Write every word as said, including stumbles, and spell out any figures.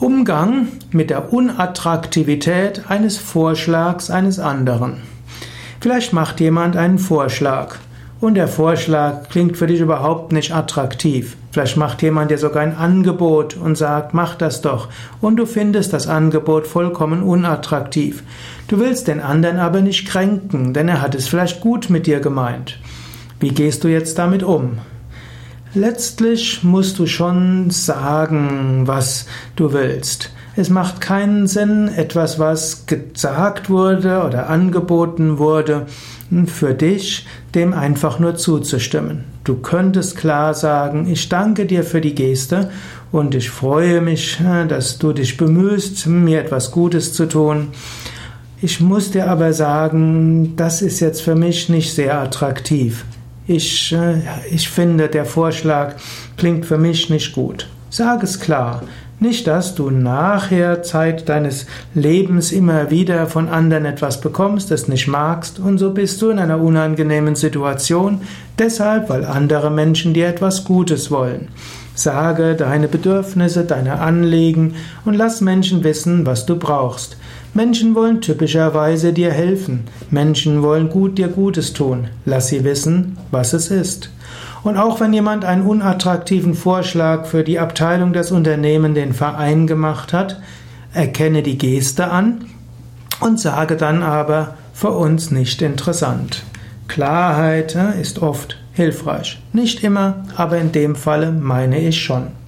Umgang mit der Unattraktivität eines Vorschlags eines anderen. Vielleicht macht jemand einen Vorschlag und der Vorschlag klingt für dich überhaupt nicht attraktiv. Vielleicht macht jemand dir sogar ein Angebot und sagt, mach das doch. Und du findest das Angebot vollkommen unattraktiv. Du willst den anderen aber nicht kränken, denn er hat es vielleicht gut mit dir gemeint. Wie gehst du jetzt damit um? Letztlich musst du schon sagen, was du willst. Es macht keinen Sinn, etwas, was gesagt wurde oder angeboten wurde, für dich, dem einfach nur zuzustimmen. Du könntest klar sagen, ich danke dir für die Geste und ich freue mich, dass du dich bemühst, mir etwas Gutes zu tun. Ich muss dir aber sagen, das ist jetzt für mich nicht sehr attraktiv. Ich, ich finde, der Vorschlag klingt für mich nicht gut. Sag es klar. Nicht, dass du nachher Zeit deines Lebens immer wieder von anderen etwas bekommst, es nicht magst, und so bist du in einer unangenehmen Situation, deshalb, weil andere Menschen dir etwas Gutes wollen. Sage deine Bedürfnisse, deine Anliegen und lass Menschen wissen, was du brauchst. Menschen wollen typischerweise dir helfen. Menschen wollen gut dir Gutes tun. Lass sie wissen, was es ist. Und auch wenn jemand einen unattraktiven Vorschlag für die Abteilung des Unternehmens, den Verein gemacht hat, erkenne die Geste an und sage dann aber, für uns nicht interessant. Klarheit ist oft hilfreich. Nicht immer, aber in dem Falle meine ich schon.